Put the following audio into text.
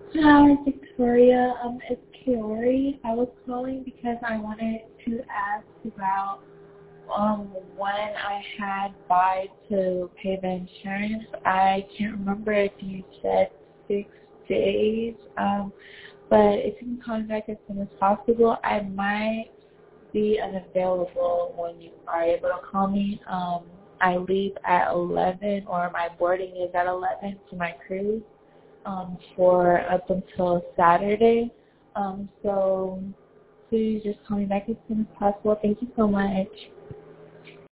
Hi, Victoria. It's Kiori. I was calling because I wanted to ask about when I had by to pay the insurance. I can't remember if you said 6 days, but if you can call me back as soon as possible, I might be unavailable when you are able to call me. I leave at 11, or my boarding is at 11 to my cruise for up until Saturday. So please just call me back as soon as possible. Thank you so much.